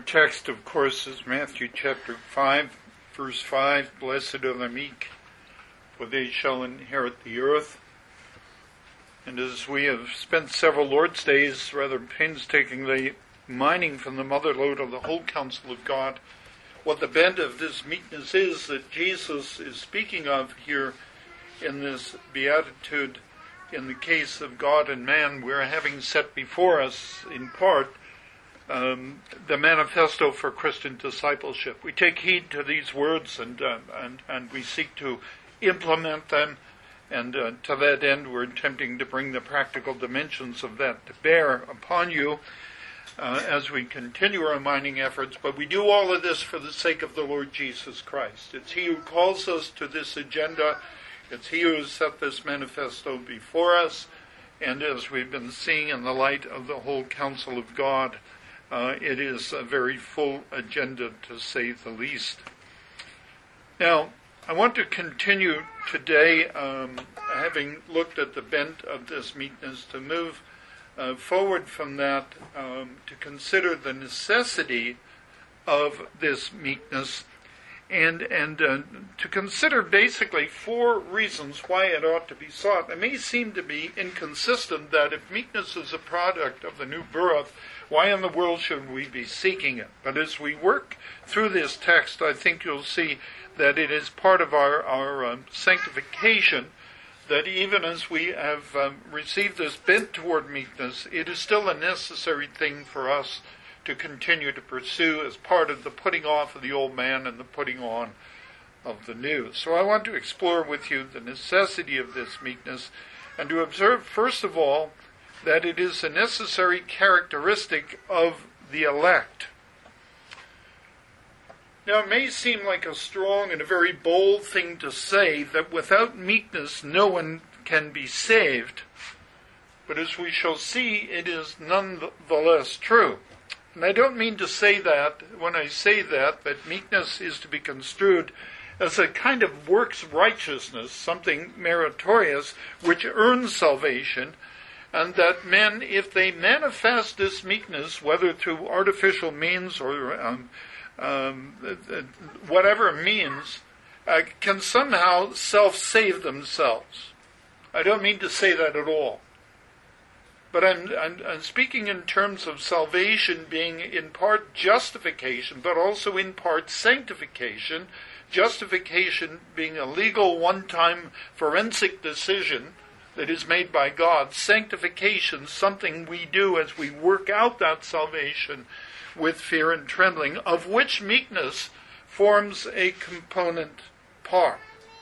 text, of course, is Matthew chapter 5, verse 5, "Blessed are the meek, for they shall inherit the earth." And as we have spent several Lord's Days rather painstakingly mining from the mother lode of the whole counsel of God, what the bent of this meekness is that Jesus is speaking of here in this beatitude, in the case of God and man, we're having set before us, in part, the manifesto for Christian discipleship. We take heed to these words and we seek to implement them, and to that end we're attempting to bring the practical dimensions of that to bear upon you as we continue our mining efforts. But we do all of this for the sake of the Lord Jesus Christ. It's He who calls us to this agenda. It's He who has set this manifesto before us, and as we've been seeing in the light of the whole counsel of God, it is a very full agenda, to say the least. Now, I want to continue today, having looked at the bent of this meekness, to move forward from that to consider the necessity of this meekness, and to consider basically four reasons why it ought to be sought. It may seem to be inconsistent that if meekness is a product of the new birth, why in the world should we be seeking it? But as we work through this text, I think you'll see that it is part of our sanctification, that even as we have received this bent toward meekness, it is still a necessary thing for us to continue to pursue as part of the putting off of the old man and the putting on of the new. So I want to explore with you the necessity of this meekness, and to observe, first of all, that it is a necessary characteristic of the elect. Now, it may seem like a strong and a very bold thing to say that without meekness no one can be saved, but as we shall see, it is nonetheless true. And I don't mean to say that, when I say that meekness is to be construed as a kind of works righteousness, something meritorious, which earns salvation, and that men, if they manifest this meekness, whether through artificial means or whatever means, can somehow self-save themselves. I don't mean to say that at all. But I'm speaking in terms of salvation being in part justification, but also in part sanctification. Justification being a legal one-time forensic decision that is made by God. Sanctification, something we do as we work out that salvation with fear and trembling, of which meekness forms a component part.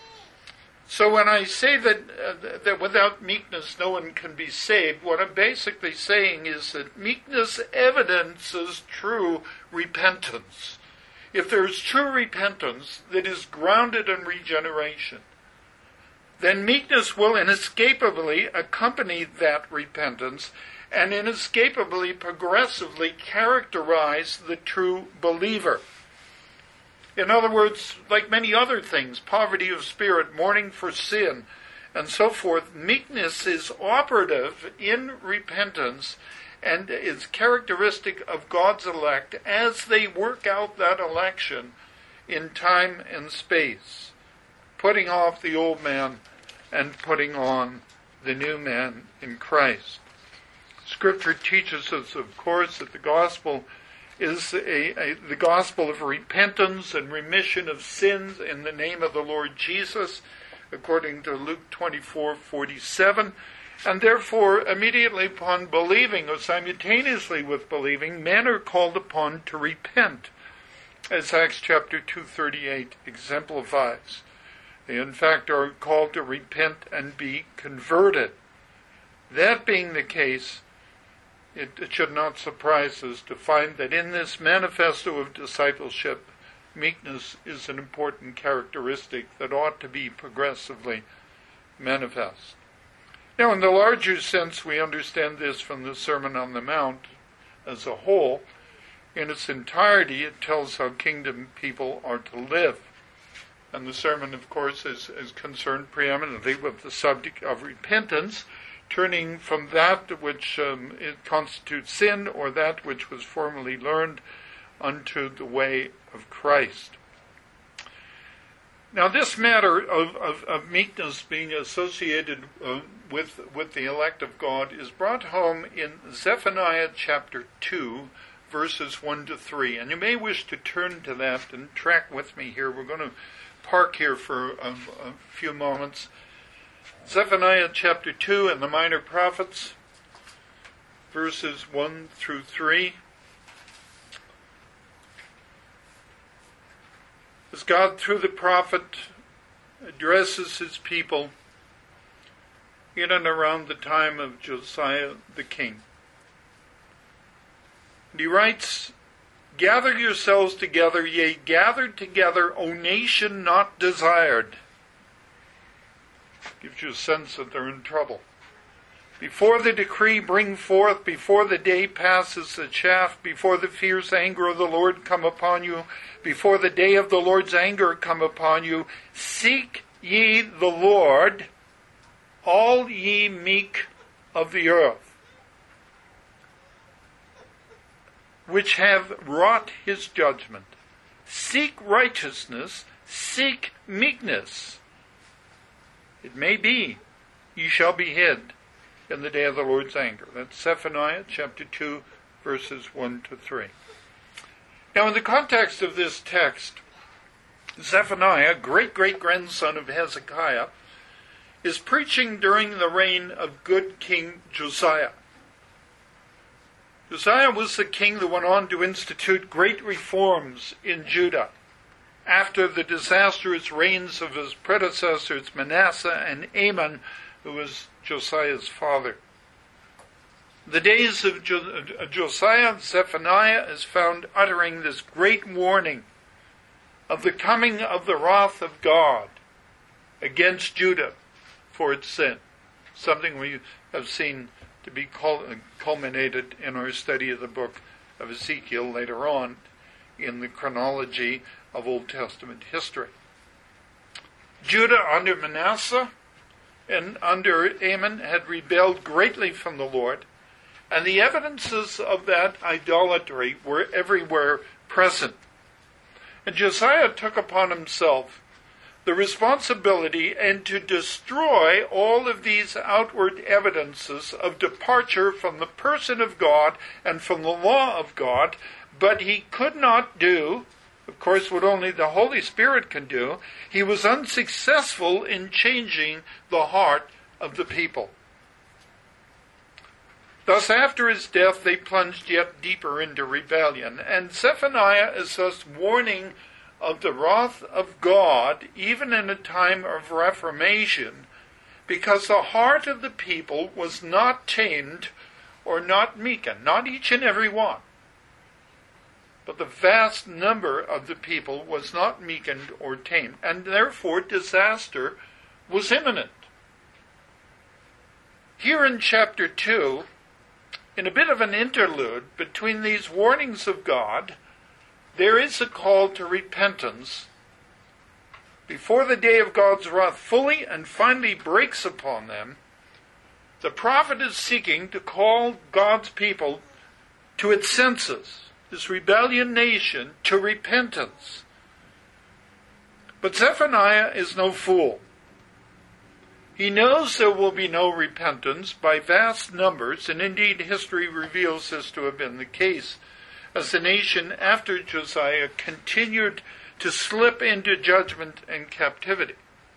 So when I say that without meekness no one can be saved, what I'm basically saying is that meekness evidences true repentance. If there is true repentance that is grounded in regeneration, then meekness will inescapably accompany that repentance and inescapably, progressively characterize the true believer. In other words, like many other things, poverty of spirit, mourning for sin, and so forth, meekness is operative in repentance and is characteristic of God's elect as they work out that election in time and space, putting off the old man and putting on the new man in Christ. Scripture teaches us, of course, that the gospel is the gospel of repentance and remission of sins in the name of the Lord Jesus, according to Luke 24:47. And therefore, immediately upon believing, or simultaneously with believing, men are called upon to repent, as Acts chapter 2:38 exemplifies. They, in fact, are called to repent and be converted. That being the case, it should not surprise us to find that in this manifesto of discipleship, meekness is an important characteristic that ought to be progressively manifest. Now, in the larger sense, we understand this from the Sermon on the Mount as a whole. In its entirety, it tells how kingdom people are to live. And the sermon, of course, is concerned preeminently with the subject of repentance, turning from that which it constitutes sin, or that which was formerly learned, unto the way of Christ. Now, this matter of meekness being associated with the elect of God is brought home in Zephaniah chapter 2, verses 1 to 3. And you may wish to turn to that and track with me here. We're going to park here for a few moments. Zephaniah chapter 2 and the Minor Prophets, verses 1 through 3. As God, through the prophet, addresses his people in and around the time of Josiah the king. And he writes, "Gather yourselves together, yea, gathered together, O nation not desired." Gives you a sense that they're in trouble. "Before the decree bring forth, before the day passes the chaff, before the fierce anger of the Lord come upon you, before the day of the Lord's anger come upon you, seek ye the Lord, all ye meek of the earth, which have wrought his judgment. Seek righteousness, seek meekness. It may be ye shall be hid in the day of the Lord's anger." That's Zephaniah chapter 2, verses 1 to 3. Now, in the context of this text, Zephaniah, great-great-grandson of Hezekiah, is preaching during the reign of good King Josiah. Josiah was the king that went on to institute great reforms in Judah after the disastrous reigns of his predecessors Manasseh and Amon, who was Josiah's father. The days of Josiah, Zephaniah is found uttering this great warning of the coming of the wrath of God against Judah for its sin, something we have seen to be culminated in our study of the book of Ezekiel later on in the chronology of Old Testament history. Judah under Manasseh and under Amon had rebelled greatly from the Lord, and the evidences of that idolatry were everywhere present. And Josiah took upon himself the responsibility and to destroy all of these outward evidences of departure from the person of God and from the law of God, but he could not do, of course, what only the Holy Spirit can do. He was unsuccessful in changing the heart of the people. Thus, after his death, they plunged yet deeper into rebellion. And Zephaniah is thus warning of the wrath of God, even in a time of reformation, because the heart of the people was not tamed or not meekened, not each and every one. But the vast number of the people was not meekened or tamed, and therefore disaster was imminent. Here in chapter 2, in a bit of an interlude between these warnings of God, there is a call to repentance before the day of God's wrath fully and finally breaks upon them. The prophet is seeking to call God's people to its senses, this rebellion nation, to repentance. But Zephaniah is no fool. He knows there will be no repentance by vast numbers, and indeed history reveals this to have been the case, as the nation after Josiah continued to slip into judgment and captivity.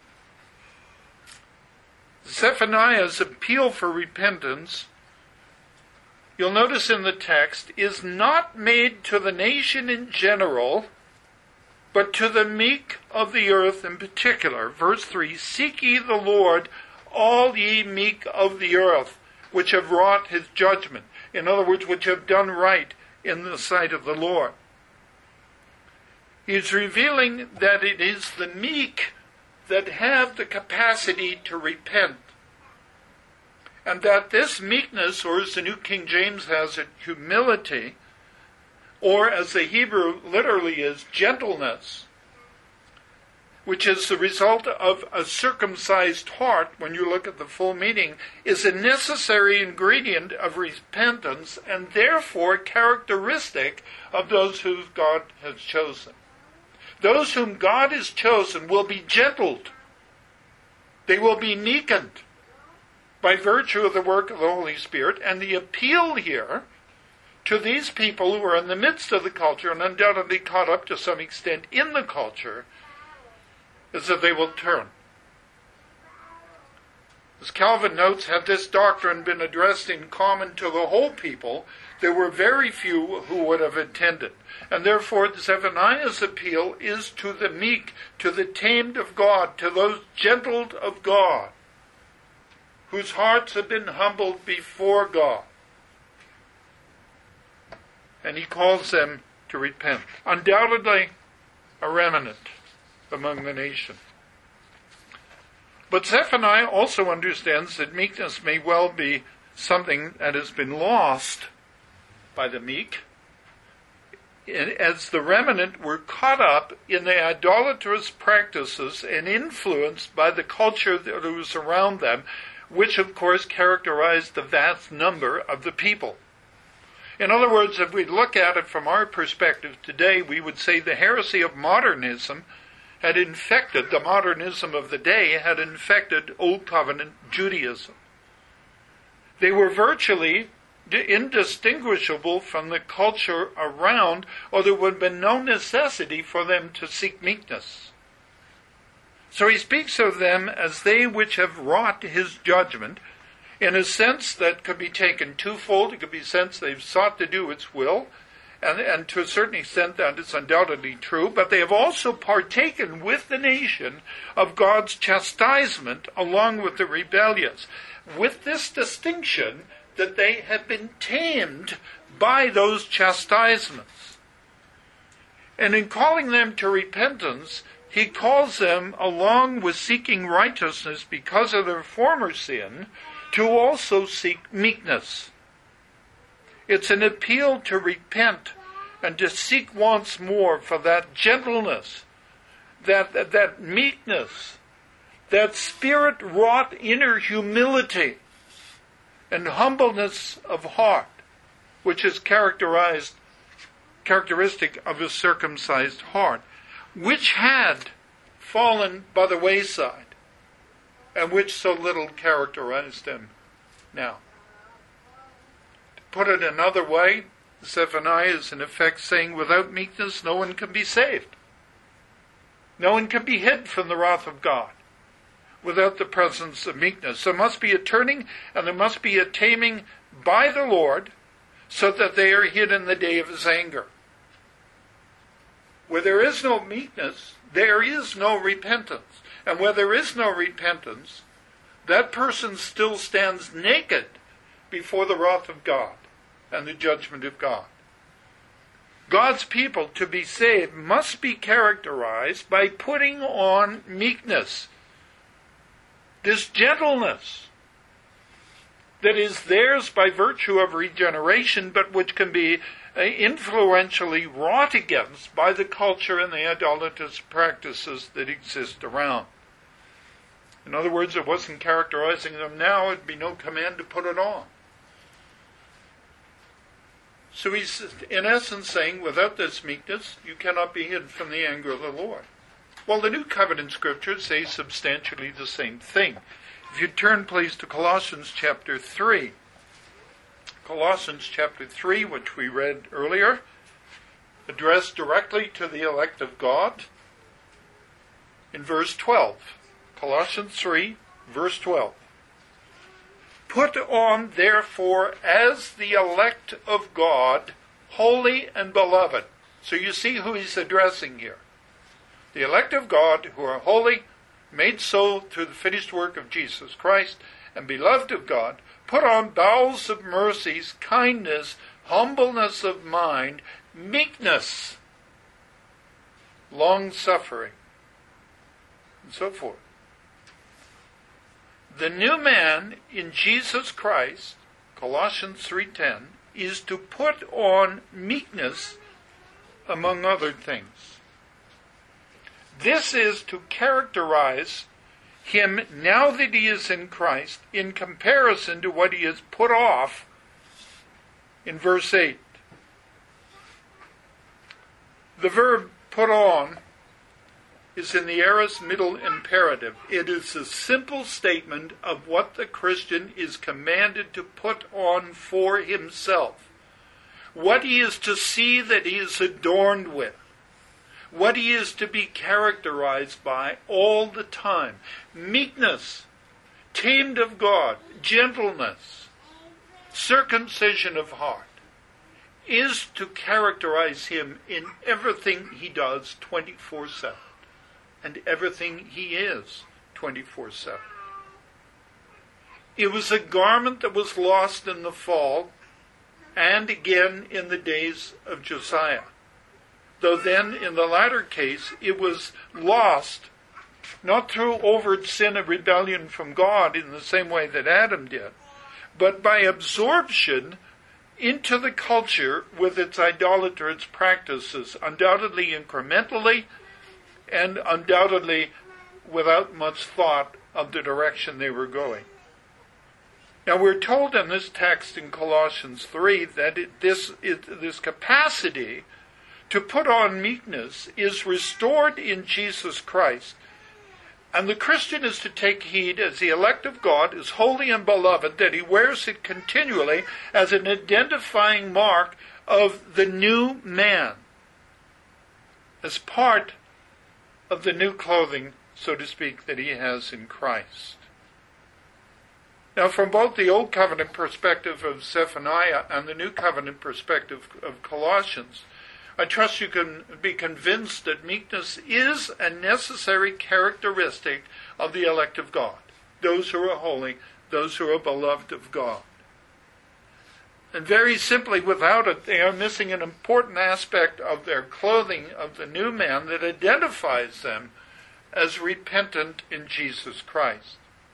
Zephaniah's appeal for repentance, you'll notice in the text, is not made to the nation in general, but to the meek of the earth in particular. Verse 3, "Seek ye the Lord, all ye meek of the earth, which have wrought his judgment." In other words, which have done right in the sight of the Lord. He is revealing that it is the meek that have the capacity to repent. And that this meekness, or as the New King James has it, humility, or as the Hebrew literally is, gentleness, which is the result of a circumcised heart, when you look at the full meaning, is a necessary ingredient of repentance and therefore characteristic of those whom God has chosen. Those whom God has chosen will be gentled. They will be meekened by virtue of the work of the Holy Spirit. And the appeal here to these people who are in the midst of the culture and undoubtedly caught up to some extent in the culture is that they will turn. As Calvin notes, had this doctrine been addressed in common to the whole people, there were very few who would have attended. And therefore Zephaniah's appeal is to the meek, to the tamed of God, to those gentled of God, whose hearts have been humbled before God. And he calls them to repent. Undoubtedly a remnant among the nation. But Zephaniah also understands that meekness may well be something that has been lost by the meek, as the remnant were caught up in the idolatrous practices and influenced by the culture that was around them, which of course characterized the vast number of the people. In other words, if we look at it from our perspective today, we would say the heresy of modernism had infected, the modernism of the day had infected Old Covenant Judaism. They were virtually indistinguishable from the culture around, or there would have been no necessity for them to seek meekness. So he speaks of them as they which have wrought his judgment, in a sense that could be taken twofold. It could be a sense they've sought to do its will, and to a certain extent that is undoubtedly true, but they have also partaken with the nation of God's chastisement along with the rebellious, with this distinction that they have been tamed by those chastisements. And in calling them to repentance, he calls them, along with seeking righteousness because of their former sin, to also seek meekness. It's an appeal to repent and to seek once more for that gentleness, that meekness, that spirit-wrought inner humility and humbleness of heart, which is characteristic of a circumcised heart, which had fallen by the wayside, and which so little characterized them now. To put it another way, Zephaniah is in effect saying, without meekness no one can be saved. No one can be hid from the wrath of God without the presence of meekness. There must be a turning and there must be a taming by the Lord so that they are hid in the day of his anger. Where there is no meekness, there is no repentance. And where there is no repentance, that person still stands naked before the wrath of God and the judgment of God. God's people, to be saved, must be characterized by putting on meekness, this gentleness that is theirs by virtue of regeneration, but which can be influentially wrought against by the culture and the idolatrous practices that exist around. In other words, it wasn't characterizing them now, it'd be no command to put it on. So he's in essence saying, without this meekness, you cannot be hid from the anger of the Lord. Well, the New Covenant Scriptures say substantially the same thing. If you turn, please, to Colossians chapter 3. Colossians chapter 3, which we read earlier, addressed directly to the elect of God, in verse 12. Colossians 3, verse 12. Put on, therefore, as the elect of God, holy and beloved. So you see who he's addressing here. The elect of God, who are holy, made so through the finished work of Jesus Christ, and beloved of God, put on bowels of mercies, kindness, humbleness of mind, meekness, long-suffering, and so forth. The new man in Jesus Christ, Colossians 3:10, is to put on meekness among other things. This is to characterize him now that he is in Christ in comparison to what he has put off in verse 8. The verb put on is in the aorist middle imperative. It is a simple statement of what the Christian is commanded to put on for himself. What he is to see that he is adorned with. What he is to be characterized by all the time. Meekness, tamed of God, gentleness, circumcision of heart, is to characterize him in everything he does 24/7. And everything he is 24/7. It was a garment that was lost in the fall and again in the days of Josiah. Though then, in the latter case, it was lost not through overt sin of rebellion from God in the same way that Adam did, but by absorption into the culture with its idolatrous practices, undoubtedly incrementally, and undoubtedly without much thought of the direction they were going. Now we're told in this text in Colossians 3 that this capacity to put on meekness is restored in Jesus Christ. And the Christian is to take heed, as the elect of God is holy and beloved, that he wears it continually as an identifying mark of the new man, as part of the new clothing, so to speak, that he has in Christ. Now, from both the Old Covenant perspective of Zephaniah and the New Covenant perspective of Colossians, I trust you can be convinced that meekness is a necessary characteristic of the elect of God, those who are holy, those who are beloved of God. And very simply, without it, they are missing an important aspect of their clothing of the new man that identifies them as repentant in Jesus Christ.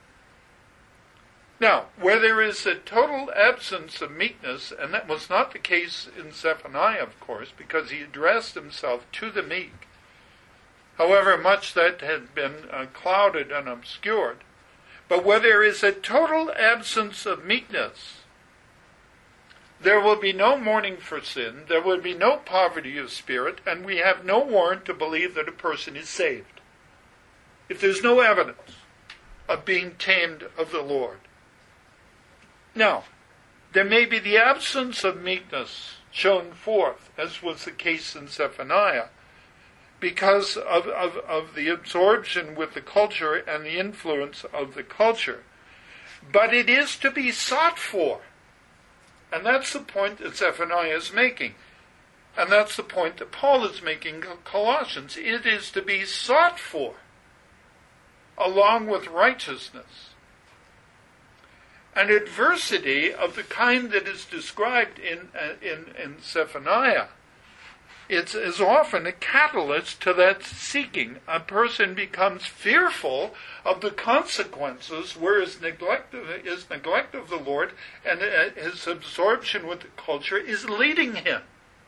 Now, where there is a total absence of meekness, and that was not the case in Zephaniah, of course, because he addressed himself to the meek, however much that had been clouded and obscured, but where there is a total absence of meekness, there will be no mourning for sin, there will be no poverty of spirit, and we have no warrant to believe that a person is saved, if there's no evidence of being tamed of the Lord. Now, there may be the absence of meekness shown forth, as was the case in Zephaniah, because of the absorption with the culture and the influence of the culture. But it is to be sought for. And that's the point that Zephaniah is making. And that's the point that Paul is making in Colossians. It is to be sought for, along with righteousness. An adversity of the kind that is described in Zephaniah is often a catalyst to that seeking. A person becomes fearful of the consequences where his neglect of the Lord and his absorption with the culture is leading him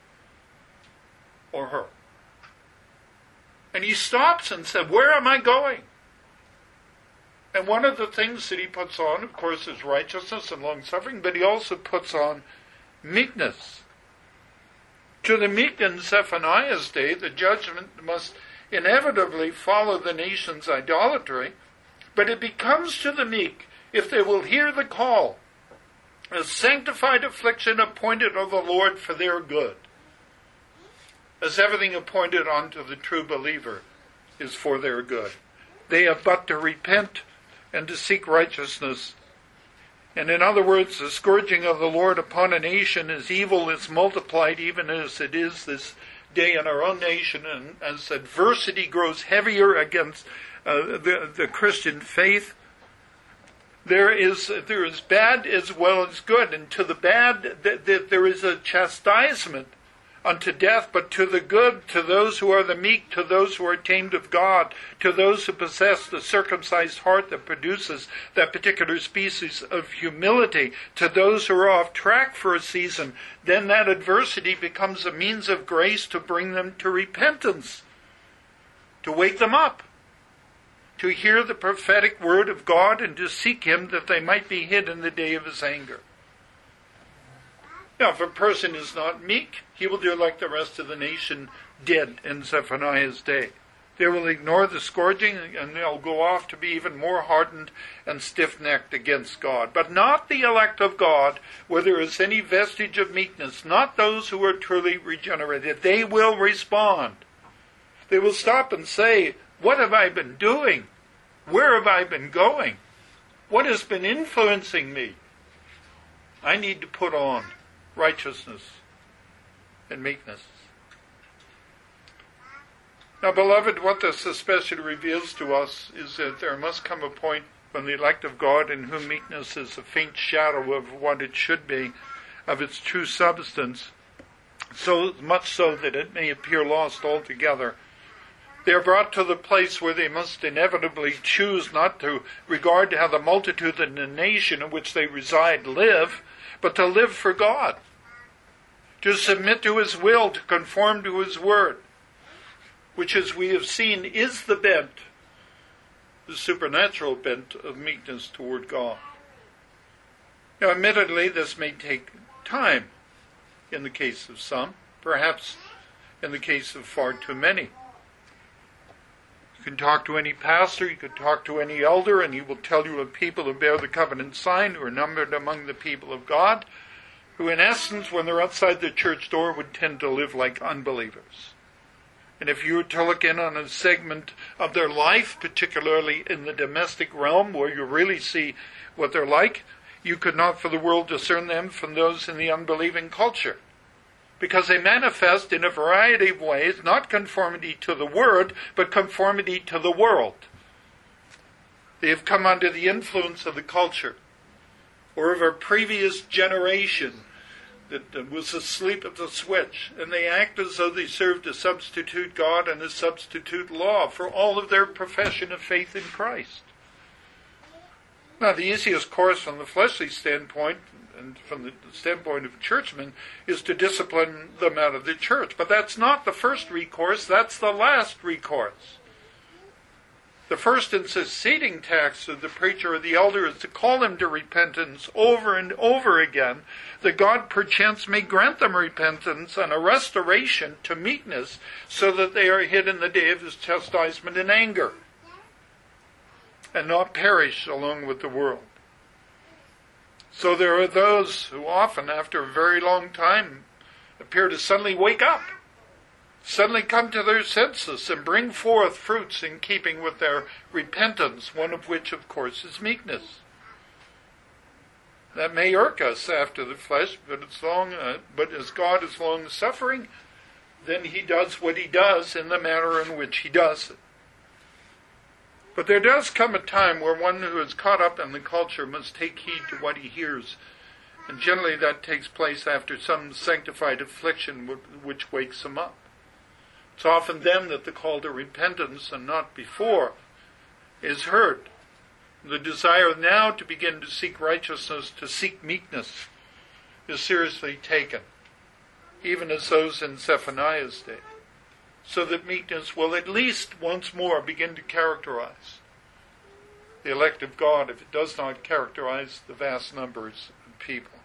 or her. And he stops and says, "Where am I going?" And one of the things that he puts on, of course, is righteousness and long-suffering, but he also puts on meekness. To the meek in Zephaniah's day, the judgment must inevitably follow the nation's idolatry, but it becomes to the meek, if they will hear the call, a sanctified affliction appointed of the Lord for their good, as everything appointed unto the true believer is for their good. They have but to repent and to seek righteousness. And in other words, the scourging of the Lord upon a nation as evil is multiplied, even as it is this day in our own nation, and as adversity grows heavier against the Christian faith, there is bad as well as good. And to the bad, there is a chastisement unto death, but to the good, to those who are the meek, to those who are tamed of God, to those who possess the circumcised heart that produces that particular species of humility, to those who are off track for a season, then that adversity becomes a means of grace to bring them to repentance. to wake them up, to hear the prophetic word of God and to seek him that they might be hid in the day of his anger. Now, if a person is not meek, he will do like the rest of the nation did in Zephaniah's day. They will ignore the scourging and they'll go off to be even more hardened and stiff-necked against God. But not the elect of God, where there is any vestige of meekness, not those who are truly regenerated. They will respond. They will stop and say, what have I been doing? Where have I been going? What has been influencing me? I need to put on righteousness and meekness. Now, beloved, what this especially reveals to us is that there must come a point when the elect of God, in whom meekness is a faint shadow of what it should be, of its true substance, so much so that it may appear lost altogether. They are brought to the place where they must inevitably choose not to regard how the multitude in the nation in which they reside live, but to live for God, to submit to his will, to conform to his word, which, as we have seen, is the bent, the supernatural bent of meekness toward God. Now, admittedly, this may take time in the case of some, perhaps in the case of far too many. You can talk to any pastor, you can talk to any elder, and he will tell you of people who bear the covenant sign, who are numbered among the people of God, who in essence, when they're outside the church door, would tend to live like unbelievers. And if you were to look in on a segment of their life, particularly in the domestic realm, where you really see what they're like, you could not for the world discern them from those in the unbelieving culture. Because they manifest in a variety of ways, not conformity to the Word, but conformity to the world. They have come under the influence of the culture, or of a previous generation that was asleep at the switch, and they act as though they served a substitute God and a substitute law for all of their profession of faith in Christ. Now, the easiest course from the fleshly standpoint, and from the standpoint of churchmen, is to discipline them out of the church. But that's not the first recourse, that's the last recourse. The first and succeeding task of the preacher or the elder is to call them to repentance over and over again, that God perchance may grant them repentance and a restoration to meekness, so that they are hid in the day of his chastisement and anger, and not perish along with the world. So there are those who often, after a very long time, appear to suddenly wake up, suddenly come to their senses and bring forth fruits in keeping with their repentance, one of which, of course, is meekness. That may irk us after the flesh, but as God is long-suffering, then he does what he does in the manner in which he does it. But there does come a time where one who is caught up in the culture must take heed to what he hears, and generally that takes place after some sanctified affliction which wakes him up. It's often then that the call to repentance, and not before, is heard. The desire now to begin to seek righteousness, to seek meekness, is seriously taken, even as those in Zephaniah's day, so that meekness will at least once more begin to characterize the elect of God, if it does not characterize the vast numbers of people.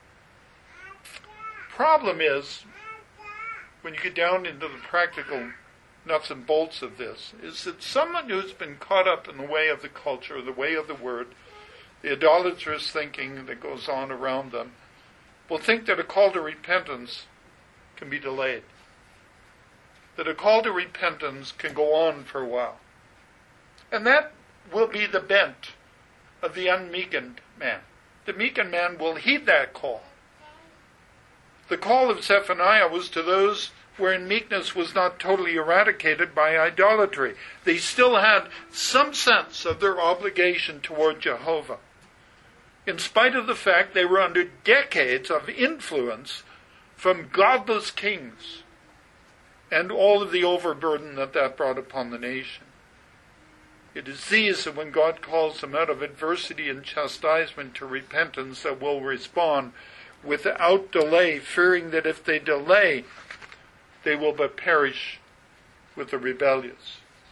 Problem is, when you get down into the practical nuts and bolts of this, is that someone who's been caught up in the way of the culture, the way of the word, the idolatrous thinking that goes on around them, will think that a call to repentance can be delayed. That a call to repentance can go on for a while. And that will be the bent of the unmeekened man. The meekened man will heed that call. The call of Zephaniah was to those wherein meekness was not totally eradicated by idolatry. They still had some sense of their obligation toward Jehovah, in spite of the fact they were under decades of influence from godless kings and all of the overburden that brought upon the nation. It is these that when God calls them out of adversity and chastisement to repentance that will respond without delay, fearing that if they delay, they will but perish with the rebellious.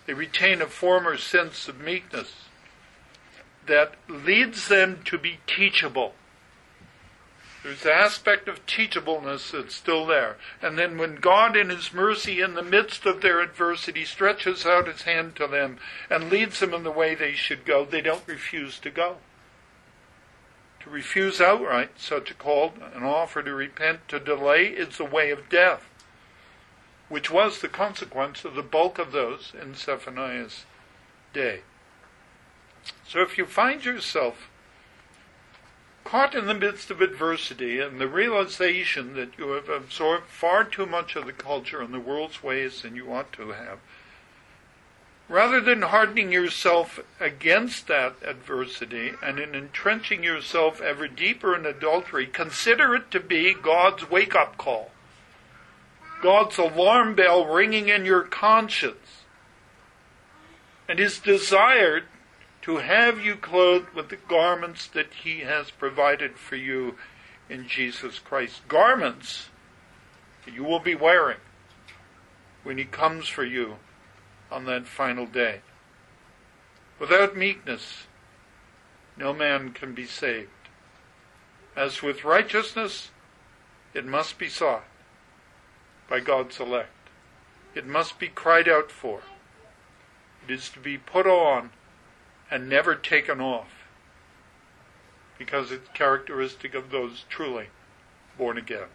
They retain a former sense of meekness that leads them to be teachable. There's an aspect of teachableness that's still there. And then when God in His mercy in the midst of their adversity stretches out His hand to them and leads them in the way they should go, they don't refuse to go. To refuse outright such a call, an offer to repent, to delay, is the way of death, which was the consequence of the bulk of those in Zephaniah's day. So if you find yourself caught in the midst of adversity and the realization that you have absorbed far too much of the culture and the world's ways than you ought to have, rather than hardening yourself against that adversity and in entrenching yourself ever deeper in adultery, consider it to be God's wake-up call, God's alarm bell ringing in your conscience, and His desire to have you clothed with the garments that He has provided for you in Jesus Christ. Garments that you will be wearing when He comes for you on that final day. Without meekness, no man can be saved. As with righteousness, it must be sought by God's elect. It must be cried out for. It is to be put on and never taken off, because it's characteristic of those truly born again.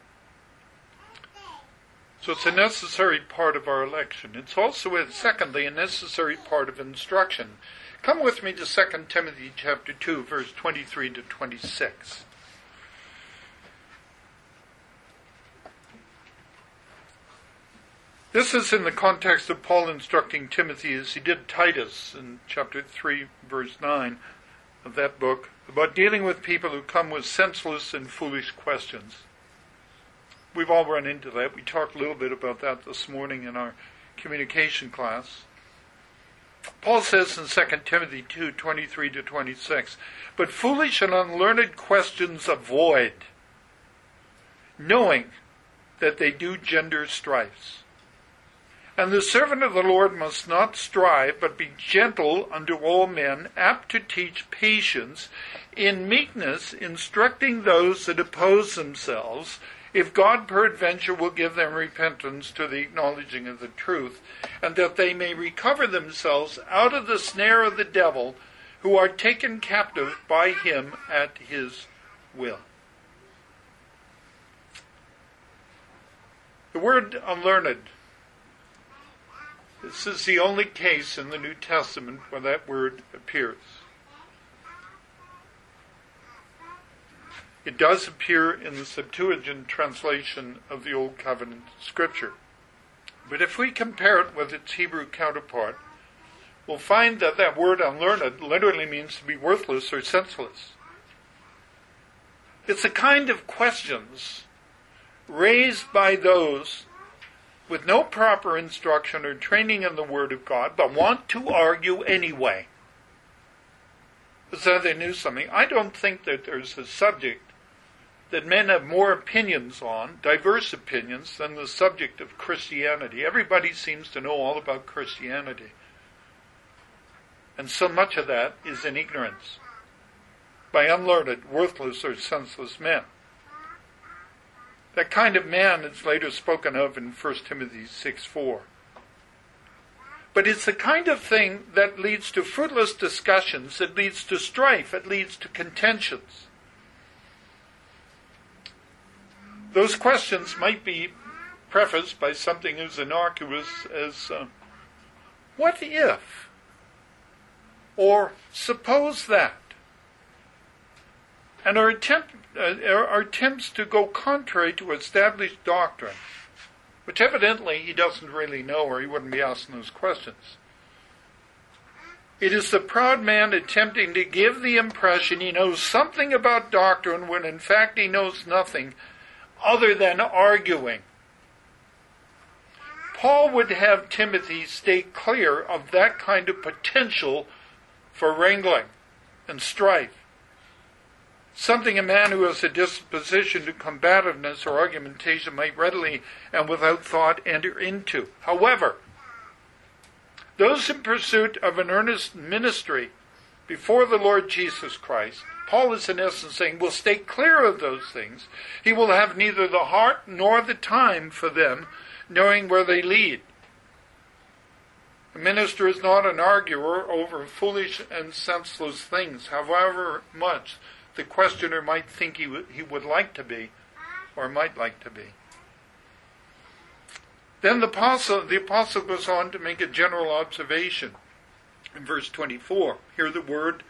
So it's a necessary part of our election. It's also, secondly, a necessary part of instruction. Come with me to 2 Timothy chapter 2, verse 23 to 26. This is in the context of Paul instructing Timothy, as he did Titus in chapter 3, verse 9 of that book, about dealing with people who come with senseless and foolish questions. We've all run into that. We talked a little bit about that this morning in our communication class. Paul says in 2 Timothy 2, 23 to 26, "But foolish and unlearned questions avoid, knowing that they do gender strifes. And the servant of the Lord must not strive, but be gentle unto all men, apt to teach patience, in meekness, instructing those that oppose themselves, if God peradventure will give them repentance to the acknowledging of the truth, and that they may recover themselves out of the snare of the devil, who are taken captive by him at his will." The word unlearned, this is the only case in the New Testament where that word appears. It does appear in the Septuagint translation of the Old Covenant Scripture. But if we compare it with its Hebrew counterpart, we'll find that that word unlearned literally means to be worthless or senseless. It's a kind of questions raised by those with no proper instruction or training in the Word of God, but want to argue anyway, as though they knew something. I don't think that there's a subject that men have more opinions on, diverse opinions, than the subject of Christianity. Everybody seems to know all about Christianity. And so much of that is in ignorance, by unlearned, worthless, or senseless men. That kind of man is later spoken of in 1 Timothy 6:4. But it's the kind of thing that leads to fruitless discussions, it leads to strife, it leads to contentions. Those questions might be prefaced by something as innocuous as, what if? Or suppose that? And our attempts to go contrary to established doctrine, which evidently he doesn't really know, or he wouldn't be asking those questions. It is the proud man attempting to give the impression he knows something about doctrine when in fact he knows nothing other than arguing. Paul would have Timothy stay clear of that kind of potential for wrangling and strife. Something a man who has a disposition to combativeness or argumentation might readily and without thought enter into. However, Those in pursuit of an earnest ministry before the Lord Jesus Christ, Paul is in essence saying, will stay clear of those things. He will have neither the heart nor the time for them, knowing where they lead. A minister is not an arguer over foolish and senseless things, however much the questioner might think he would like to be, or might like to be. Then the apostle goes on to make a general observation. In verse 24, here the word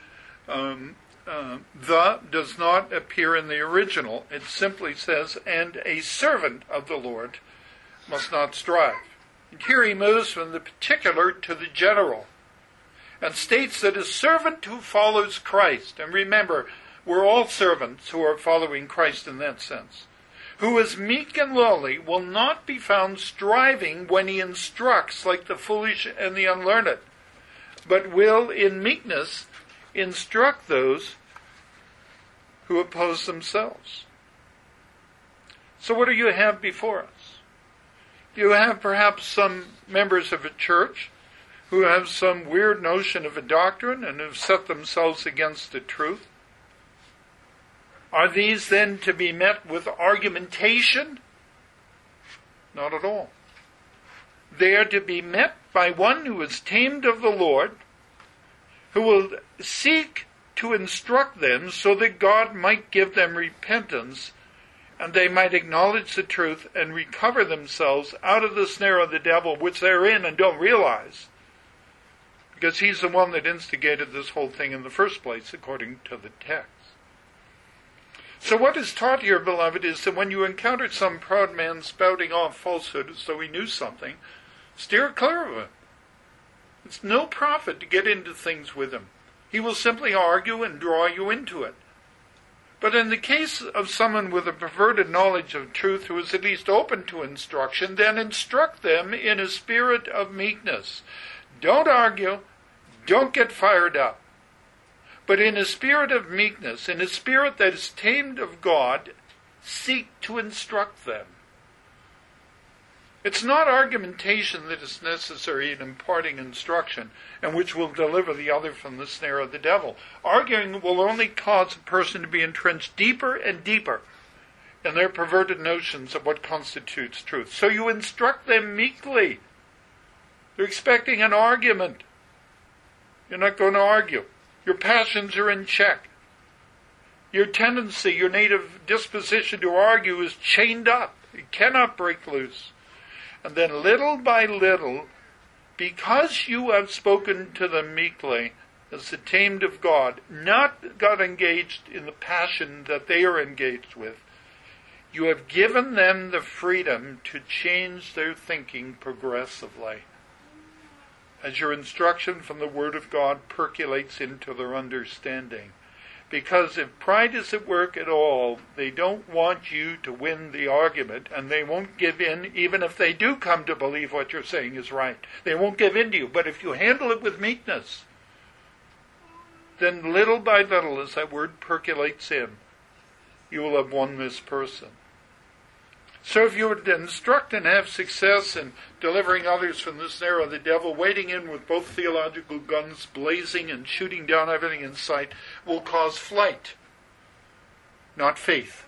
the does not appear in the original. It simply says, and a servant of the Lord must not strive. And here he moves from the particular to the general and states that a servant who follows Christ, and remember, we're all servants who are following Christ in that sense, who is meek and lowly, will not be found striving when he instructs like the foolish and the unlearned, but will in meekness instruct those who oppose themselves. So what do you have before us? You have perhaps some members of a church who have some weird notion of a doctrine and have set themselves against the truth. Are these then to be met with argumentation? Not at all. They are to be met by one who is tamed of the Lord, who will seek to instruct them so that God might give them repentance and they might acknowledge the truth and recover themselves out of the snare of the devil, which they're in and don't realize, because he's the one that instigated this whole thing in the first place, according to the text. So what is taught here, beloved, is that when you encounter some proud man spouting off falsehood as though he knew something, steer clear of him. It's no profit to get into things with him. He will simply argue and draw you into it. But in the case of someone with a perverted knowledge of truth who is at least open to instruction, then instruct them in a spirit of meekness. Don't argue. Don't get fired up. But in a spirit of meekness, in a spirit that is tamed of God, seek to instruct them. It's not argumentation that is necessary in imparting instruction, and which will deliver the other from the snare of the devil. Arguing will only cause a person to be entrenched deeper and deeper in their perverted notions of what constitutes truth. So you instruct them meekly. They're expecting an argument. You're not going to argue. Your passions are in check. Your tendency, your native disposition to argue is chained up. It cannot break loose. And then little by little, because you have spoken to them meekly, as the tamed of God, not got engaged in the passion that they are engaged with, you have given them the freedom to change their thinking progressively, as your instruction from the Word of God percolates into their understanding. Because if pride is at work at all, they don't want you to win the argument, and they won't give in even if they do come to believe what you're saying is right. They won't give in to you. But if you handle it with meekness, then little by little, as that word percolates in, you will have won this person. So if you would instruct and have success in delivering others from the snare of the devil, wading in with both theological guns blazing and shooting down everything in sight will cause flight, not faith.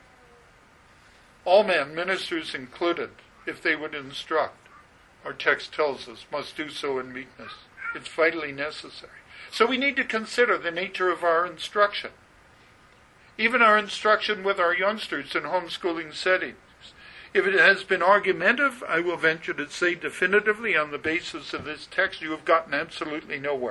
All men, ministers included, if they would instruct, our text tells us, must do so in meekness. It's vitally necessary. So we need to consider the nature of our instruction. Even our instruction with our youngsters in homeschooling settings. If it has been argumentative, I will venture to say definitively on the basis of this text, you have gotten absolutely nowhere.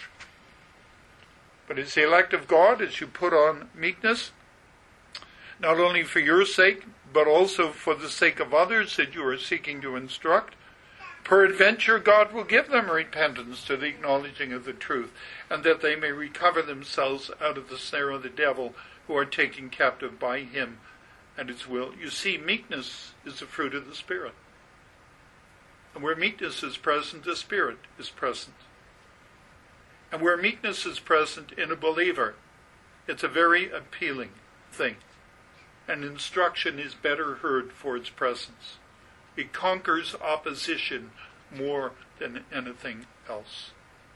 But as the elect of God, as you put on meekness, not only for your sake, but also for the sake of others that you are seeking to instruct, peradventure God will give them repentance to the acknowledging of the truth, and that they may recover themselves out of the snare of the devil, who are taken captive by him and his will. You see, meekness is the fruit of the Spirit. And where meekness is present, the Spirit is present. And where meekness is present in a believer, it's a very appealing thing. And instruction is better heard for its presence. It conquers opposition more than anything else.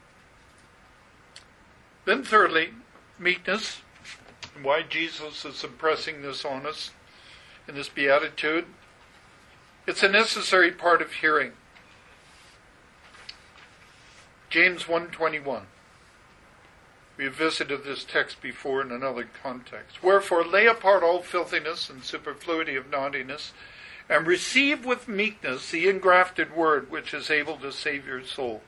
Then thirdly, meekness. Why Jesus is impressing this on us in this beatitude. It's a necessary part of hearing. James 1:21. We have visited this text before in another context. Wherefore lay apart all filthiness and superfluity of naughtiness, and receive with meekness the engrafted word which is able to save your souls.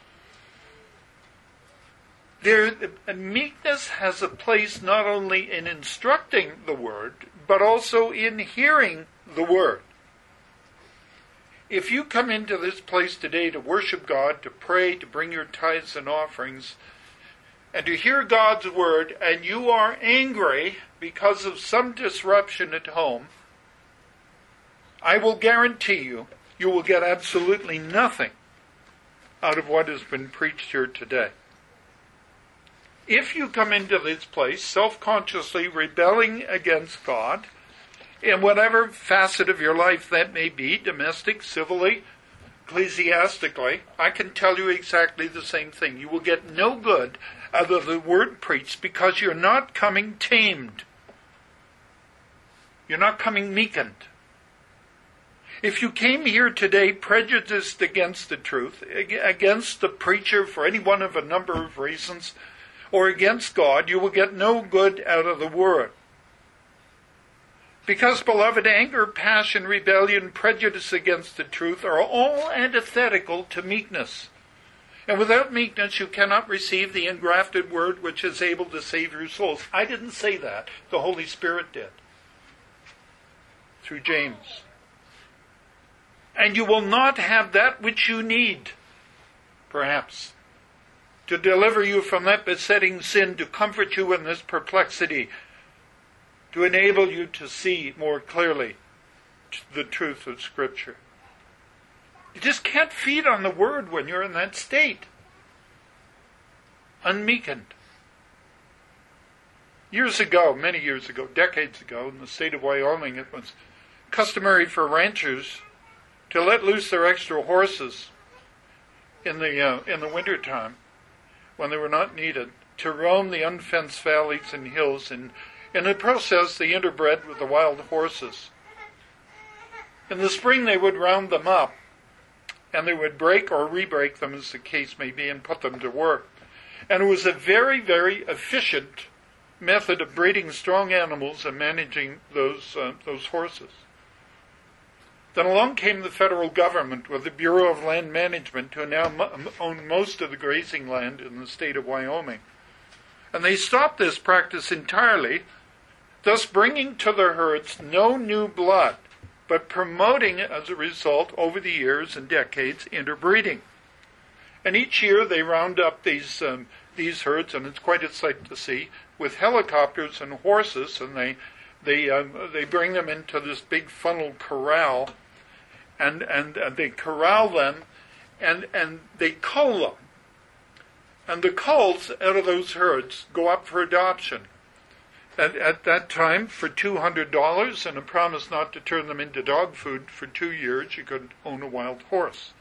Meekness has a place not only in instructing the word, but also in hearing the word. If you come into this place today to worship God, to pray, to bring your tithes and offerings, and to hear God's word, and you are angry because of some disruption at home, I will guarantee you, you will get absolutely nothing out of what has been preached here today. If you come into this place self-consciously rebelling against God, in whatever facet of your life that may be, domestic, civilly, ecclesiastically, I can tell you exactly the same thing. You will get no good out of the word preached because you're not coming tamed. You're not coming meekened. If you came here today prejudiced against the truth, against the preacher for any one of a number of reasons, or against God, you will get no good out of the word. Because, beloved, anger, passion, rebellion, prejudice against the truth are all antithetical to meekness. And without meekness, you cannot receive the engrafted word which is able to save your souls. I didn't say that. The Holy Spirit did. Through James. And you will not have that which you need, perhaps, to deliver you from that besetting sin, to comfort you in this perplexity, to enable you to see more clearly the truth of Scripture. You just can't feed on the Word when you're in that state. Unmeekened. Years ago, many years ago, decades ago, in the state of Wyoming, it was customary for ranchers to let loose their extra horses in the wintertime, when they were not needed, to roam the unfenced valleys and hills, and in the process they interbred with the wild horses. In the spring they would round them up, and they would break or re-break them, as the case may be, and put them to work. And it was a very, very efficient method of breeding strong animals and managing those horses. Then along came the federal government with the Bureau of Land Management, who now own most of the grazing land in the state of Wyoming. And they stopped this practice entirely, thus bringing to their herds no new blood, but promoting, as a result, over the years and decades, interbreeding. And each year they round up these herds, and it's quite a sight to see, with helicopters and horses, and they bring them into this big funnel corral, and they corral them, and they cull them. And the culls out of those herds go up for adoption. At that time, for $200 and a promise not to turn them into dog food for 2 years, you could own a wild horse.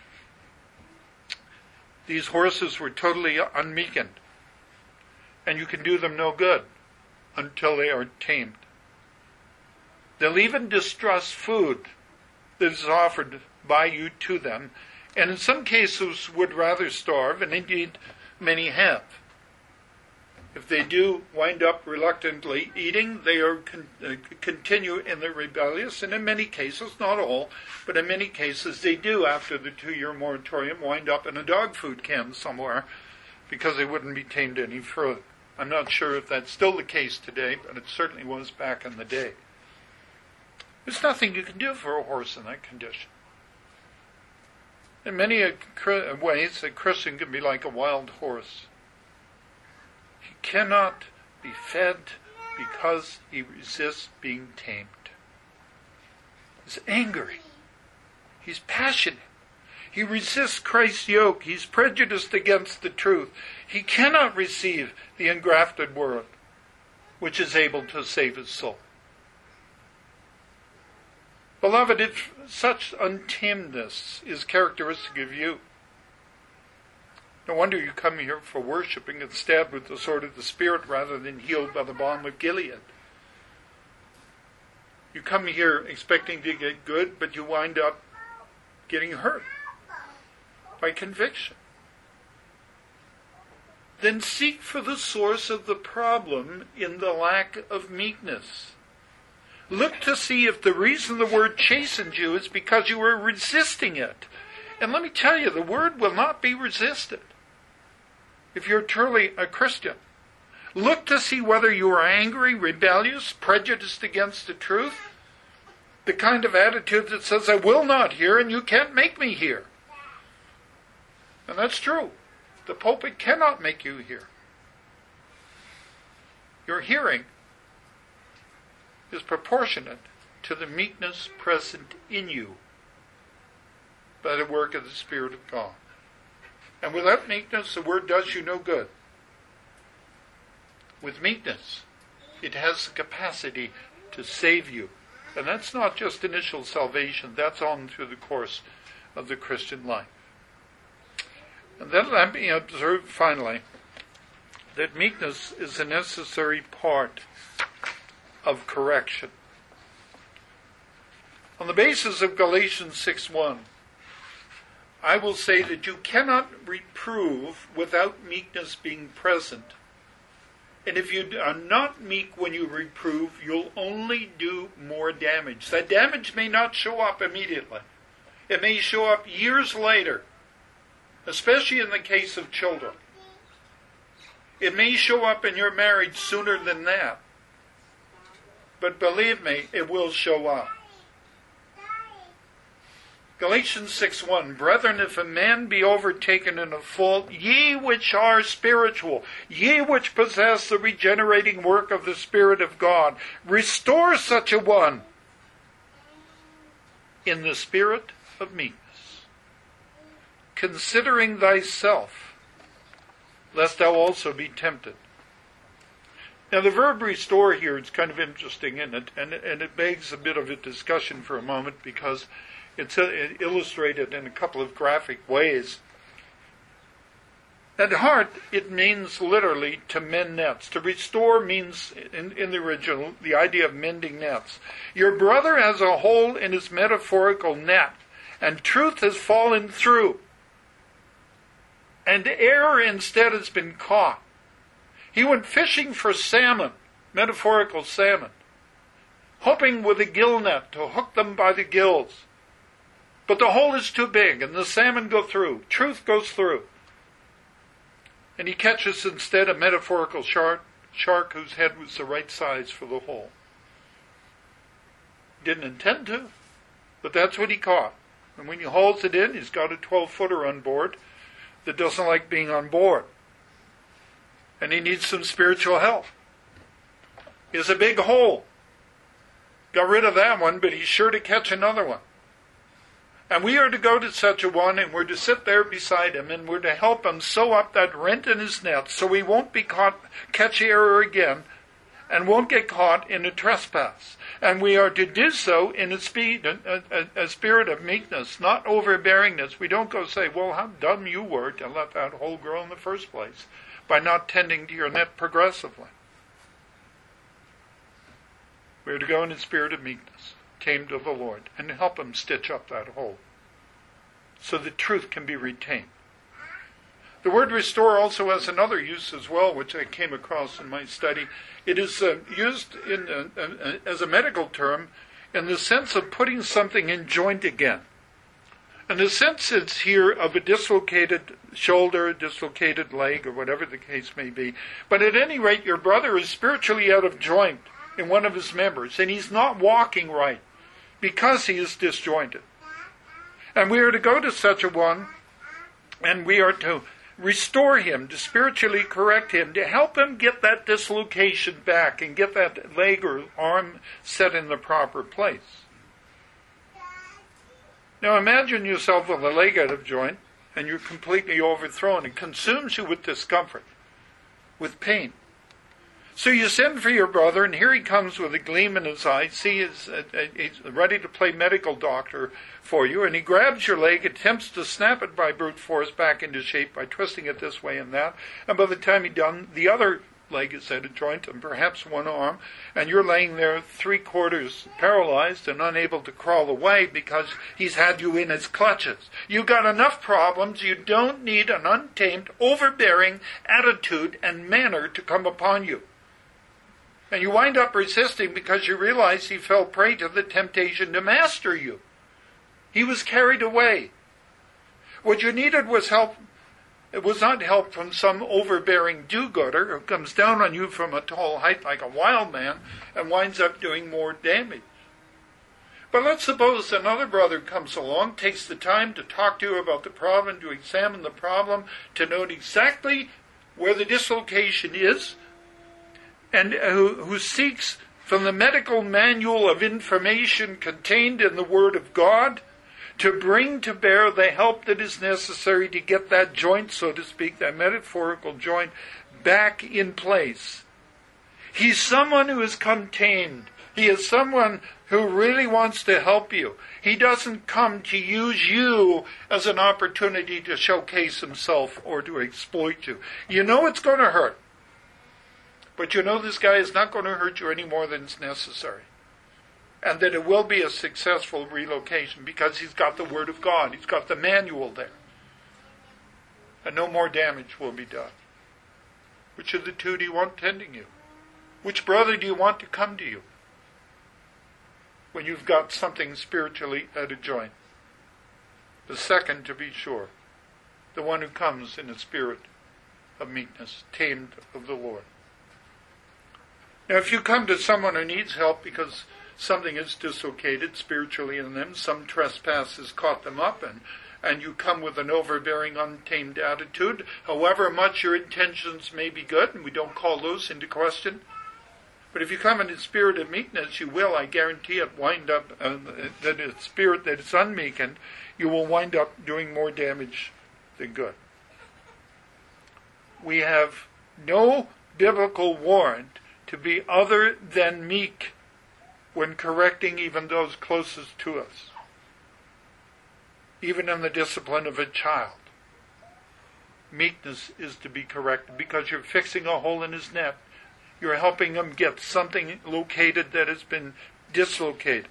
These horses were totally unmeekened, and you can do them no good until they are tamed. They'll even distrust food that is offered by you to them, and in some cases would rather starve, and indeed many have. If they do wind up reluctantly eating, they are continue in their rebellious, and in many cases, not all, but in many cases they do, after the 2-year moratorium, wind up in a dog food can somewhere because they wouldn't be tamed any further. I'm not sure if that's still the case today, but it certainly was back in the day. There's nothing you can do for a horse in that condition. In many ways, a Christian can be like a wild horse. He cannot be fed because he resists being tamed. He's angry. He's passionate. He resists Christ's yoke. He's prejudiced against the truth. He cannot receive the engrafted word, which is able to save his soul. Beloved, if such untamedness is characteristic of you, no wonder you come here for worship and get stabbed with the sword of the Spirit rather than healed by the balm of Gilead. You come here expecting to get good, but you wind up getting hurt by conviction. Then seek for the source of the problem in the lack of meekness. Look to see if the reason the word chastened you is because you were resisting it. And let me tell you, the word will not be resisted if you're truly a Christian. Look to see whether you are angry, rebellious, prejudiced against the truth. The kind of attitude that says, I will not hear and you can't make me hear. And that's true. The pulpit cannot make you hear. Your hearing is proportionate to the meekness present in you by the work of the Spirit of God. And without meekness, the word does you no good. With meekness, it has the capacity to save you. And that's not just initial salvation, that's on through the course of the Christian life. And then let me observe finally that meekness is a necessary part of correction. On the basis of Galatians 6:1, I will say that you cannot reprove without meekness being present. And if you are not meek when you reprove, you'll only do more damage. That damage may not show up immediately. It may show up years later, especially in the case of children. It may show up in your marriage sooner than that. But believe me, it will show up. Galatians 6:1, Brethren, if a man be overtaken in a fault, ye which are spiritual, ye which possess the regenerating work of the Spirit of God, restore such a one in the spirit of meekness, considering thyself, lest thou also be tempted. Now the verb restore here is kind of interesting, and it begs a bit of a discussion for a moment because it's illustrated in a couple of graphic ways. At heart, it means literally to mend nets. To restore means, in the original, the idea of mending nets. Your brother has a hole in his metaphorical net, and truth has fallen through. And error instead has been caught. He went fishing for salmon, metaphorical salmon, hoping with a gill net to hook them by the gills. But the hole is too big, and the salmon go through. Truth goes through. And he catches instead a metaphorical shark whose head was the right size for the hole. Didn't intend to, but that's what he caught. And when he hauls it in, he's got a 12-footer on board that doesn't like being on board. And he needs some spiritual help. He has a big hole. Got rid of that one, but he's sure to catch another one. And we are to go to such a one, and we're to sit there beside him, and we're to help him sew up that rent in his net so he won't be caught, catch error again, and won't get caught in a trespass. And we are to do so in a spirit of meekness, not overbearingness. We don't go say, well, how dumb you were to let that hole grow in the first place by not tending to your net progressively. We are to go in a spirit of meekness, tame to the Lord, and help him stitch up that hole so the truth can be retained. The word restore also has another use as well, which I came across in my study. It is used as a medical term in the sense of putting something in joint again. And the sense is here of a dislocated shoulder, dislocated leg, or whatever the case may be. But at any rate, your brother is spiritually out of joint in one of his members, and he's not walking right because he is disjointed. And we are to go to such a one, and we are to restore him, to spiritually correct him, to help him get that dislocation back and get that leg or arm set in the proper place. Now imagine yourself with a leg out of joint, and you're completely overthrown. It consumes you with discomfort, with pain. So you send for your brother, and here he comes with a gleam in his eye. See, he's ready to play medical doctor for you, and he grabs your leg, attempts to snap it by brute force back into shape by twisting it this way and that, and by the time he's done, the other leg is at a joint, and perhaps one arm, and you're laying there 3/4 paralyzed and unable to crawl away because he's had you in his clutches. You've got enough problems. You don't need an untamed, overbearing attitude and manner to come upon you. And you wind up resisting because you realize he fell prey to the temptation to master you. He was carried away. What you needed was help. It was not help from some overbearing do-gooder who comes down on you from a tall height like a wild man and winds up doing more damage. But let's suppose another brother comes along, takes the time to talk to you about the problem, to examine the problem, to note exactly where the dislocation is, and who seeks from the medical manual of information contained in the Word of God to bring to bear the help that is necessary to get that joint, so to speak, that metaphorical joint, back in place. He's someone who is contained. He is someone who really wants to help you. He doesn't come to use you as an opportunity to showcase himself or to exploit you. You know it's going to hurt. But you know this guy is not going to hurt you any more than is necessary. And that it will be a successful relocation because he's got the Word of God. He's got the manual there. And no more damage will be done. Which of the two do you want tending you? Which brother do you want to come to you when you've got something spiritually at a joint? The second, to be sure. The one who comes in a spirit of meekness, tamed of the Lord. Now, if you come to someone who needs help because something is dislocated spiritually in them, some trespass has caught them up, and you come with an overbearing, untamed attitude, however much your intentions may be good, and we don't call those into question, but if you come in a spirit of meekness, you will, I guarantee it, wind up, that a spirit that is unmeek, and you will wind up doing more damage than good. We have no biblical warrant to be other than meek when correcting even those closest to us. Even in the discipline of a child. Meekness is to be corrected because you're fixing a hole in his net. You're helping him get something located that has been dislocated.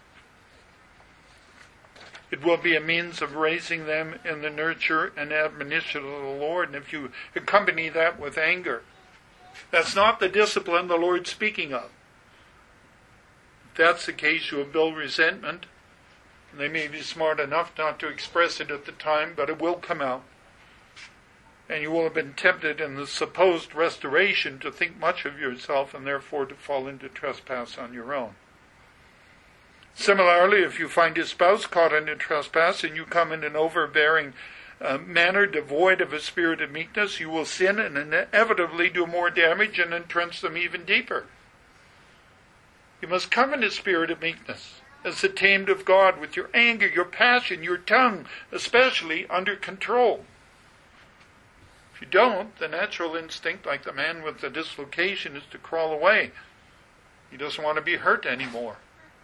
It will be a means of raising them in the nurture and admonition of the Lord. And if you accompany that with anger, that's not the discipline the Lord's speaking of. If that's the case, you will build resentment. They may be smart enough not to express it at the time, but it will come out. And you will have been tempted in the supposed restoration to think much of yourself and therefore to fall into trespass on your own. Similarly, if you find your spouse caught in a trespass and you come in an overbearing manner devoid of a spirit of meekness, you will sin and inevitably do more damage and entrench them even deeper. You must come in a spirit of meekness, as the tamed of God, with your anger, your passion, your tongue, especially under control. If you don't, the natural instinct, like the man with the dislocation, is to crawl away. He doesn't want to be hurt anymore.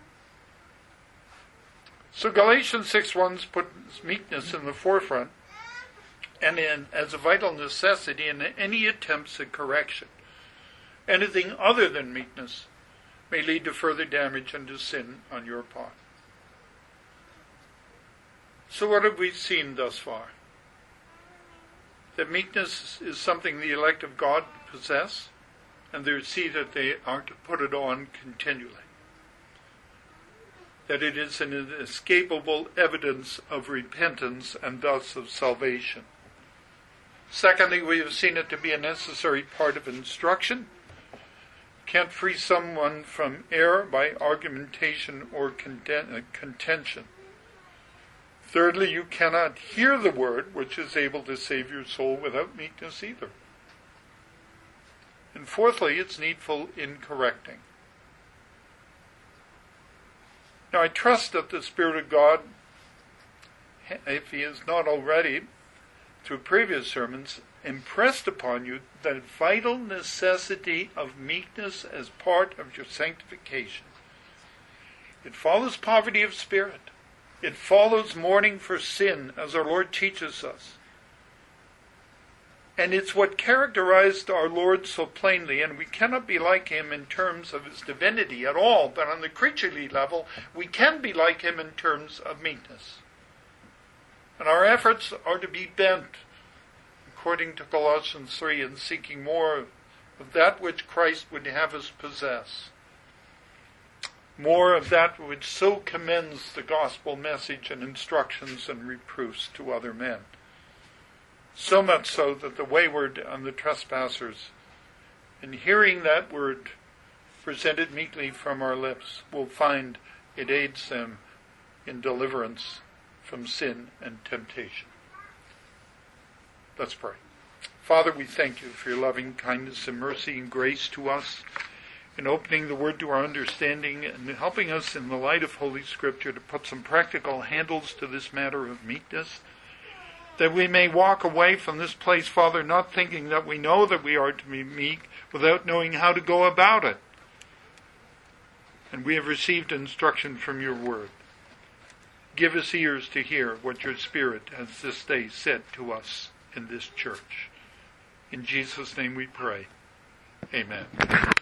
So Galatians 6:1 puts meekness in the forefront and as a vital necessity in any attempts at correction. Anything other than meekness may lead to further damage and to sin on your part. So what have we seen thus far? That meekness is something the elect of God possess, and they see that they are to put it on continually. That it is an inescapable evidence of repentance and thus of salvation. Secondly, we have seen it to be a necessary part of instruction. Can't free someone from error by argumentation or contention. Thirdly, you cannot hear the word which is able to save your soul without meekness either. And fourthly, it's needful in correcting. Now I trust that the Spirit of God, if He is not already, through previous sermons, impressed upon you the vital necessity of meekness as part of your sanctification. It follows poverty of spirit. It follows mourning for sin, as our Lord teaches us. And it's what characterized our Lord so plainly, and we cannot be like him in terms of his divinity at all, but on the creaturely level, we can be like him in terms of meekness. And our efforts are to be bent, according to Colossians 3, in seeking more of that which Christ would have us possess. More of that which so commends the gospel message and instructions and reproofs to other men. So much so that the wayward and the trespassers, in hearing that word presented meekly from our lips, will find it aids them in deliverance from sin and temptation. Let's pray. Father, we thank you for your loving kindness and mercy and grace to us in opening the Word to our understanding and helping us in the light of Holy Scripture to put some practical handles to this matter of meekness, that we may walk away from this place, Father, not thinking that we know that we are to be meek without knowing how to go about it. And we have received instruction from your Word. Give us ears to hear what your Spirit has this day said to us in this church. In Jesus' name we pray. Amen.